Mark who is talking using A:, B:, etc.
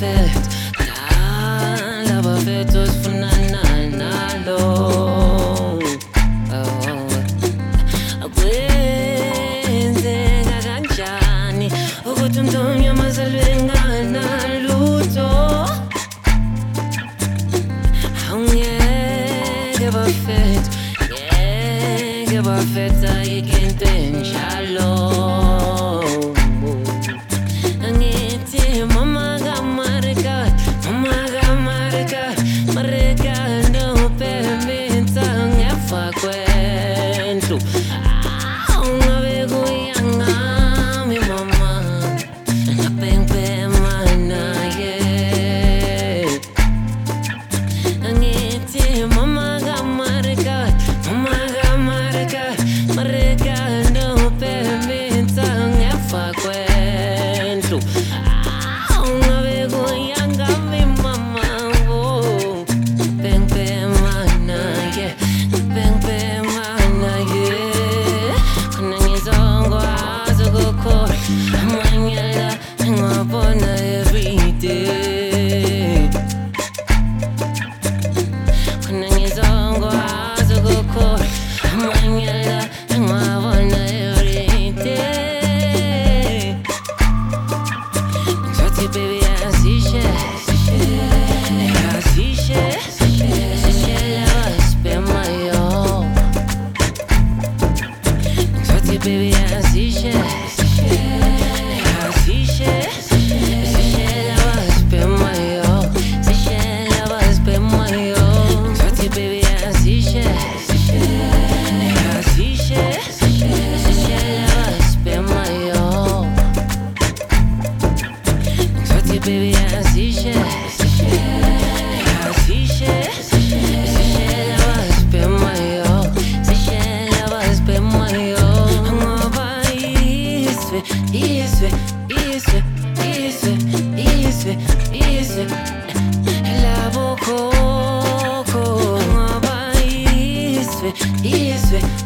A: perfect. Nala perfect usifuna nalo. Akwenzeka kanjani ukuthi umuntu onyamazalwe nganalutho? Angeke perfect, ngeke perfect, ayikho into enjalo. Angithi mama kaMarika, mama kaMarika, Marika no permita ngefa kwendlu. Ungabe kuyangami mama, ngapengpema naye. Angithi mama kaMarika, mama kaMarika, Marika no permita ngefa kwendlu. Ungabe kuyangami mama, ngapengpema naye, ngapengpema naye. Khona ngizokwazi ukukhohlwa amanyala engiwabona everyday. Khona ngizokwazi ukukhohlwa amanyala engiwabona everyday. Ngizothi baby asishe, asishe, sishela wasibhema yo. Ngizothi baby asishe, asishe, sishela wasibhema yo, sishela wasibhema yo. Ngizothi baby asishe, asishe, sishela wasibhema yo. Ngizothi baby asishe, asishe, sishela wasibhema yo, sishela wasibhema yo. Ngoba izwe, izwe, izwe, izwe, izwe, izwe labo khokho. Ngoba izwe, izwe,